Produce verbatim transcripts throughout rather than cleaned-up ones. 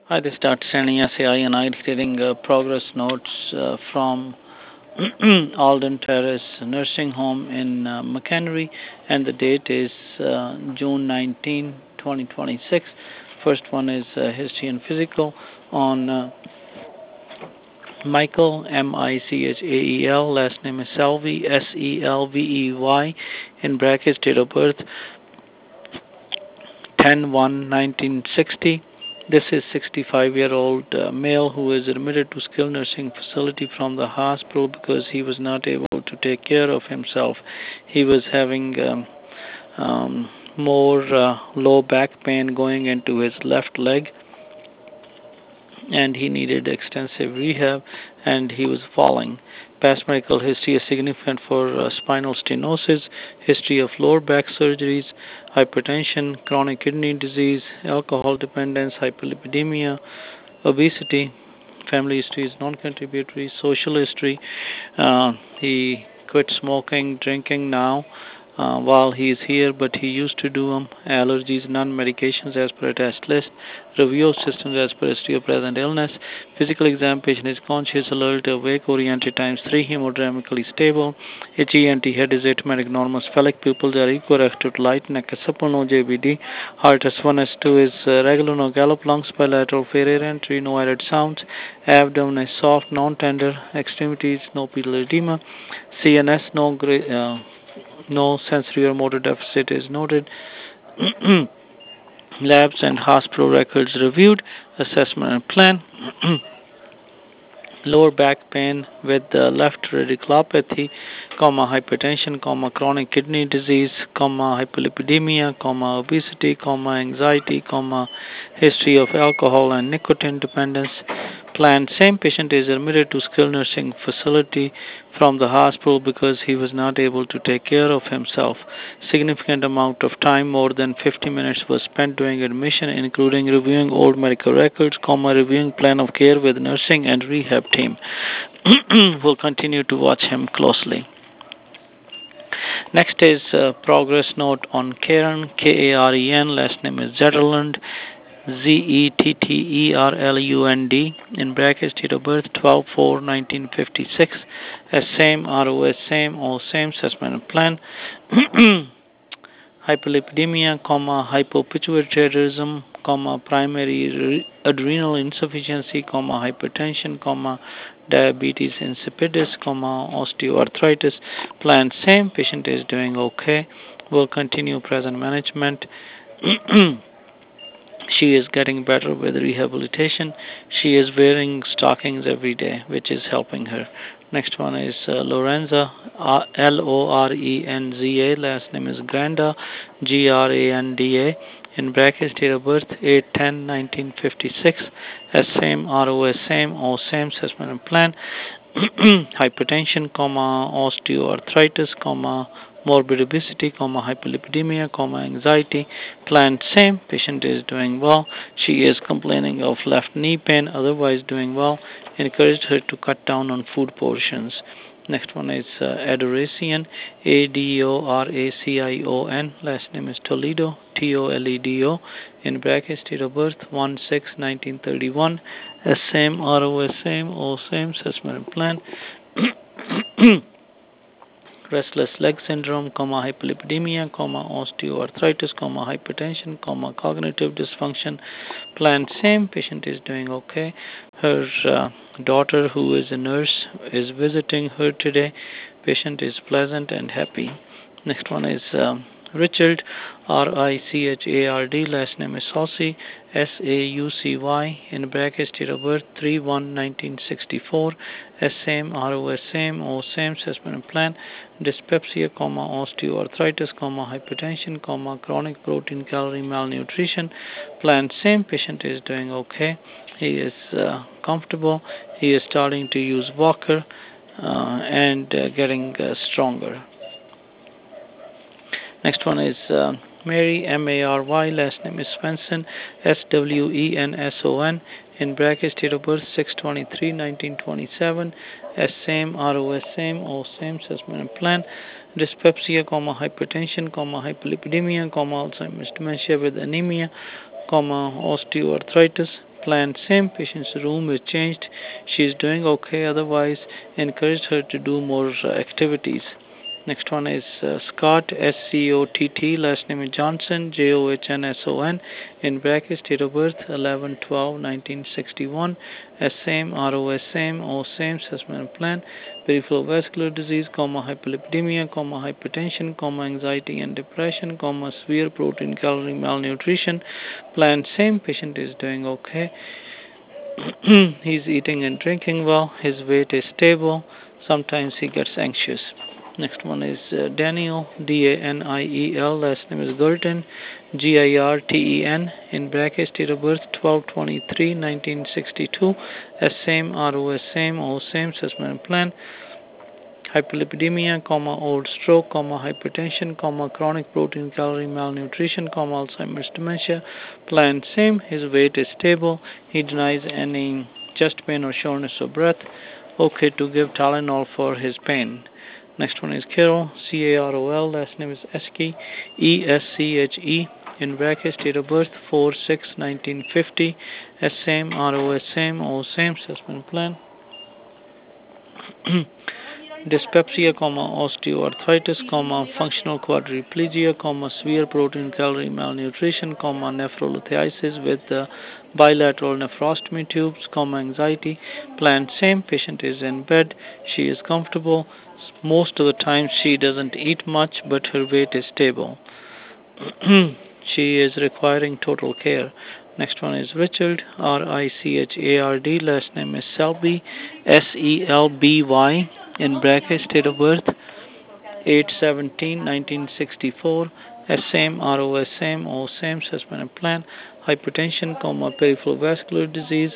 Hi, this is Doctor Sani S A I, and I'm reading uh, progress notes uh, from Alden Terrace Nursing Home in uh, McHenry, and the date is uh, June nineteenth, twenty twenty-six. First one is uh, History and Physical on uh, Michael, M I C H A E L, last name is Selvey, S E L V E Y, in brackets, date of birth ten one nineteen sixty. This is sixty-five-year-old uh, male who is admitted to skilled nursing facility from the hospital because he was not able to take care of himself. He was having um, um, more uh, low back pain going into his left leg, and he needed extensive rehab, and he was falling. Past medical history is significant for uh, spinal stenosis, history of lower back surgeries, hypertension, chronic kidney disease, alcohol dependence, hyperlipidemia, obesity. Family history is non-contributory. Social history, uh, he quit smoking, drinking now uh, while he is here, but he used to do them. Allergies, non-medications as per a test list. Review of systems as per history of present illness. Physical exam, patient is conscious, alert, awake, oriented times three, hemodynamically stable. H E N T head is automatic normal. Phallic pupils are equirected, light, neck is supple, no J B D. Heart S one, S two is uh, regular, no gallop, lungs bilateral, fair air entry, no added sounds. Abdomen is soft, non-tender. Extremities, no pedal edema. C N S, no gra- uh, no sensory or motor deficit is noted. Labs and hospital records reviewed. Assessment and plan. Lower back pain with uh, left radiculopathy, comma, hypertension, comma, chronic kidney disease, comma, hyperlipidemia, comma, obesity, comma, anxiety, comma, history of alcohol and nicotine dependence. Plan. Same patient is admitted to skilled nursing facility from the hospital because he was not able to take care of himself. Significant amount of time, more than fifty minutes, was spent during admission, including reviewing old medical records, comma, reviewing plan of care with nursing and rehab team. We'll continue to watch him closely. Next is uh, progress note on Karen, K A R E N, last name is Zetterlund, Z E T T E R L U N D, in brackets, date of birth twelve four nineteen fifty-six, as same, R O S same, all same, assessment plan. Hyperlipidemia, comma, hypopituitarism, comma, primary adrenal insufficiency, comma, hypertension, comma, diabetes insipidus, comma, osteoarthritis. Plan same, patient is doing okay. Will continue present management. She is getting better with rehabilitation. She is wearing stockings every day, which is helping her. Next one is uh, Lorenza, uh, L O R E N Z A. Last name is Granda, G R A N D A. In brackets, date of birth eight ten nineteen fifty-six. S same, R O S same, O same, assessment and plan. Hypertension, comma, osteoarthritis, comma, morbid obesity, comma, hyperlipidemia, comma, anxiety. Plan same. Patient is doing well. She is complaining of left knee pain, otherwise doing well. Encouraged her to cut down on food portions. Next one is uh, Adoracion, A D O R A C I O N. Last name is Toledo, T O L E D O. In brackets, date of birth one six nineteen thirty-one. S same, R O S same, O same, assessment and plan. Restless leg syndrome, comma, hyperlipidemia, comma, osteoarthritis, comma, hypertension, comma, cognitive dysfunction. Plan same. Patient is doing okay. Her uh, daughter, who is a nurse, is visiting her today. Patient is pleasant and happy. Next one is um, Richard, R I C H A R D. Last name is Saucy, S A U C Y. In brackets, date of birth three one nineteen sixty-four. S same, R O S same, O same, assessment and plan. Dyspepsia, comma, osteoarthritis, comma, hypertension, comma, chronic protein calorie malnutrition. Plan same. Patient is doing okay. He is uh, comfortable. He is starting to use walker uh, and uh, getting uh, stronger. Next one is uh, Mary, M A R Y. Last name is Swenson, S W E N S O N. In brackets, date of birth six twenty-three nineteen twenty-seven. S same, R O S same, O same, assessment and plan. Dyspepsia, comma, hypertension, comma, hyperlipidemia, comma, Alzheimer's dementia with anemia, comma, osteoarthritis. Plan same. Patient's room is changed. She is doing okay. Otherwise, encourage her to do more uh, activities. Next one is uh, Scott, S C O T T, last name is Johnson, J O H N S O N, in brackets, date of birth eleven twelve nineteen sixty-one, S same, R O S same, O same, assessment plan, peripheral vascular disease, comma, hyperlipidemia, comma, hypertension, comma, anxiety and depression, comma, severe protein calorie malnutrition, plan same, patient is doing okay. He's eating and drinking well, his weight is stable, sometimes he gets anxious. Next one is uh, Daniel, D A N I E L, last name is Gurten, G I R T E N, in brackets, date of birth twelve twenty-three nineteen sixty-two, S same, R O S same, O same, assessment plan, hyperlipidemia, comma, old stroke, comma, hypertension, comma, chronic protein calorie malnutrition, comma, Alzheimer's dementia, plan same, his weight is stable, he denies any chest pain or shortness of breath, okay to give Tylenol for his pain. Next one is Carol, C A R O L, last name is Esche, E S C H E, in brackets, date of birth four six nineteen fifty, S same, R O S same, O same, assessment plan. Dyspepsia, comma, osteoarthritis, comma, functional quadriplegia, comma, severe protein calorie malnutrition, comma, nephrolithiasis with uh, bilateral nephrostomy tubes, comma, anxiety. Plan same. Patient is in bed. She is comfortable. Most of the time she doesn't eat much, but her weight is stable. She is requiring total care. Next one is Richard, R I C H A R D, last name is Selby, S E L B Y, in brackets, date of birth eight seventeen nineteen sixty-four, S same, R O S same, O same, assessment plan, hypertension, comma, peripheral vascular disease,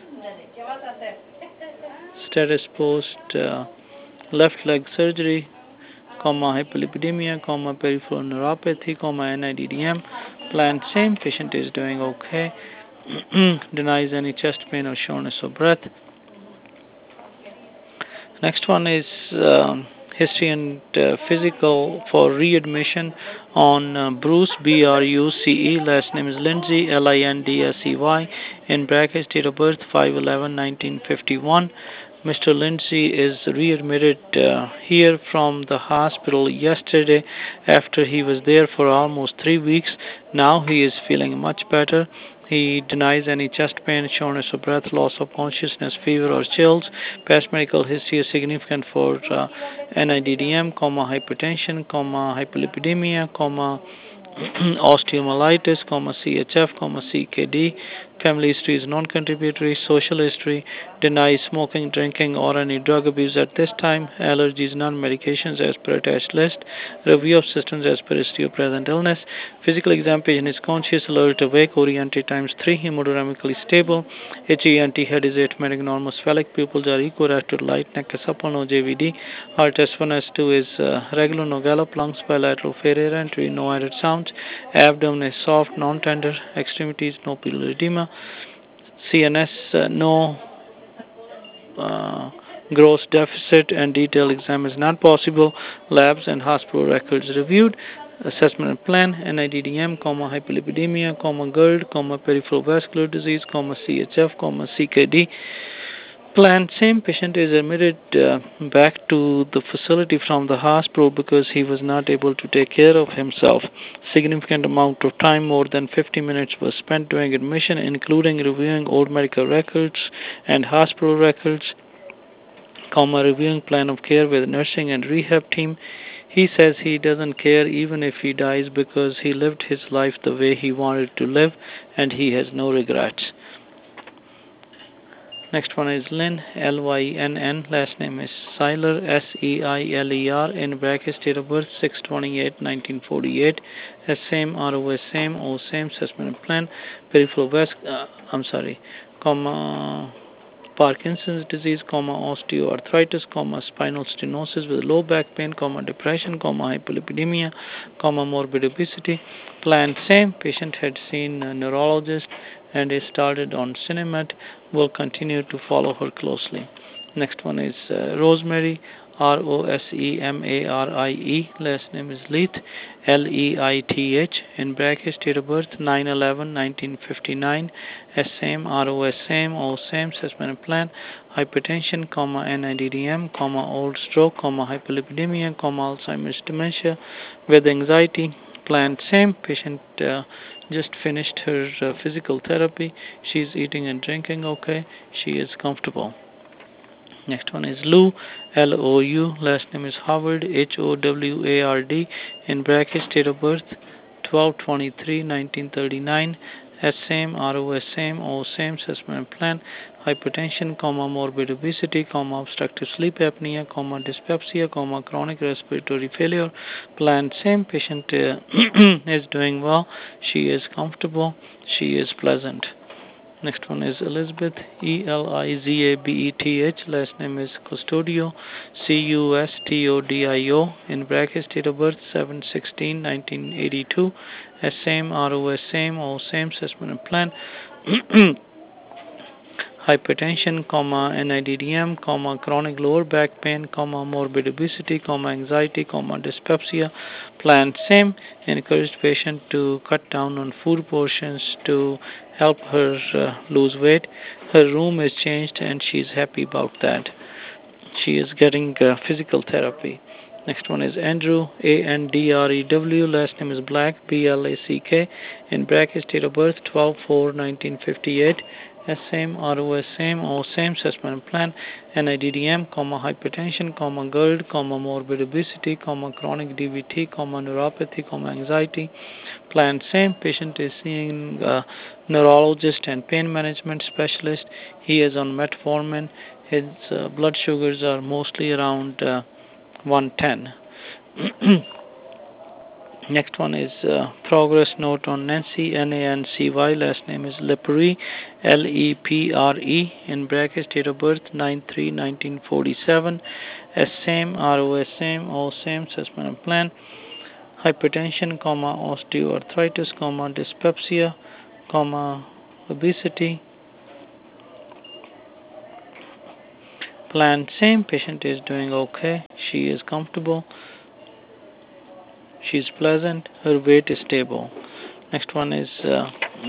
status post uh, left leg surgery, comma, hyperlipidemia, comma, peripheral neuropathy, comma, N I D D M, plan same, patient is doing okay, denies any chest pain or shortness of breath. Next one is um, history and uh, physical for readmission on uh, Bruce, B R U C E, last name is Lindsay, L I N D S E Y, in brackets, date of birth five eleven nineteen fifty-one. Mister Lindsay is readmitted uh, here from the hospital yesterday after he was there for almost three weeks. Now he is feeling much better. He denies any chest pain, shortness of breath, loss of consciousness, fever or chills. Past medical history is significant for uh, N I D D M, comma, hypertension, comma, hyperlipidemia, comma, osteomyelitis, comma, C H F, comma, C K D. Family history is non-contributory. Social history denies smoking, drinking, or any drug abuse at this time. Allergies, non-medications as per attached list. Review of systems as per history of present illness. Physical exam patient is conscious, alert, awake, oriented times three, hemodynamically stable. H E N T head is atmetic, normal, sphenic pupils are equilateral, light, neck is supple, no J V D. Heart S one, S two is uh, regular, no gallop, lungs bilateral, fair air entry, no added sounds. Abdomen is soft, non-tender, extremities, no pupillary edema. C N S, uh, no uh, gross deficit, and detailed exam is not possible. Labs and hospital records reviewed. Assessment plan, N I D D M, comma, hyperlipidemia, comma, GERD, comma, peripheral vascular disease, comma, C H F, comma, C K D. Plan, same patient is admitted uh, back to the facility from the hospital because he was not able to take care of himself. Significant amount of time, more than fifty minutes, was spent during admission, including reviewing old medical records and hospital records, comma, reviewing plan of care with nursing and rehab team. He says he doesn't care even if he dies because he lived his life the way he wanted to live and he has no regrets. Next one is Lynn, L Y N N, last name is Seiler, S E I L E R, in brackets, date of birth six twenty-eight nineteen forty-eight, S same, R O S same, O same, assessment plan, peripheral vas, uh, I'm sorry, comma, Parkinson's disease, comma, osteoarthritis, comma, spinal stenosis with low back pain, comma, depression, comma, hyperlipidemia, comma, morbid obesity. Plan same. Patient had seen a neurologist and is started on Cinemat. Will continue to follow her closely. Next one is uh, Rosemary, R O S E M A R I E. Last name is Leith, L E I T H. In brackets, date of birth nine eleven nineteen fifty-nine. S same, R O S same, O same, suspended plan. Hypertension, comma, N I D D M, comma, old stroke, comma, hyperlipidemia, comma, Alzheimer's dementia, with anxiety. Plan same. Patient uh, just finished her uh, physical therapy. She's eating and drinking okay. She is comfortable. Next one is Lou, L O U. Last name is Howard, H O W A R D. In brackets, date of birth twelve twenty-three nineteen thirty-nine. S same, R O S same, O same, suspended plan. Hypertension, comma, morbid obesity, comma, obstructive sleep apnea, comma, dyspepsia, comma, chronic respiratory failure. Plan same. Patient uh, is doing well. She is comfortable. She is pleasant. Next one is Elizabeth, E L I Z A B E T H. Last name is Custodio, C U S T O D I O. In brackets, date of birth seven sixteen nineteen eighty-two. S same, R O S same, O same, suspended plan. Hypertension, comma, N I D D M, comma, chronic lower back pain, comma, morbid obesity, comma, anxiety, comma, dyspepsia. Plan same. Encouraged patient to cut down on food portions to help her uh, lose weight. Her room is changed and she is happy about that. She is getting uh, physical therapy. Next one is Andrew, A N D R E W. Last name is Black, B L A C K. In brackets, date of birth twelve four nineteen fifty-eight. S same, R O S same, O same, suspended plan. N I D D M, comma, hypertension, comma, GERD, comma, morbid obesity, comma, chronic D V T, comma, neuropathy, comma, anxiety. Plan same. Patient is seeing a neurologist and pain management specialist. He is on metformin. His uh, blood sugars are mostly around uh, one ten. Next one is uh, progress note on Nancy, N A N C Y. Last name is Lepre, L E P R E. In brackets, date of birth nine three nineteen forty-seven. S same, R O S same, O same, suspended plan. Hypertension, comma, osteoarthritis, comma, dyspepsia, comma, obesity. Plan same. Patient is doing okay. She is comfortable. She is pleasant. Her weight is stable. Next one is uh,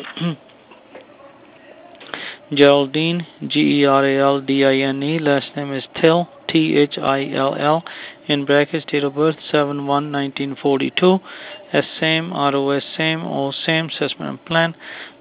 Geraldine, G E R A L D I N E. Last name is Thill, T H I L L. In brackets, date of birth seven one nineteen forty-two. S same, R O S same, O same, suspended plan.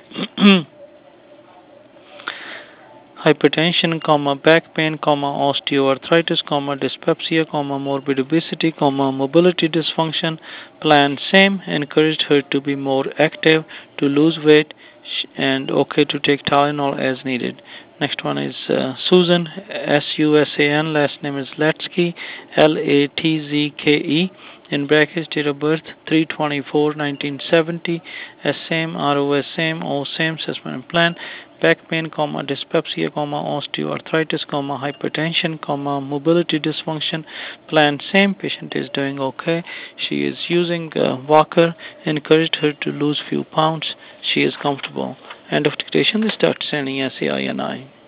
Hypertension, comma, back pain, comma, osteoarthritis, comma, dyspepsia, comma, morbid obesity, comma, mobility dysfunction. Plan same. Encouraged her to be more active, to lose weight, and okay to take Tylenol as needed. Next one is uh, Susan, S U S A N. Last name is Latsky, L A T Z K E. In brackets, date of birth three twenty-four nineteen seventy. S same, R O S same, O same, suspended plan. Back pain, comma, dyspepsia, comma, osteoarthritis, comma, hypertension, comma, mobility dysfunction. Plan same. Patient is doing okay. She is using a walker. Encouraged her to lose few pounds. She is comfortable. End of dictation. This is Doctor Sani, S A I N I.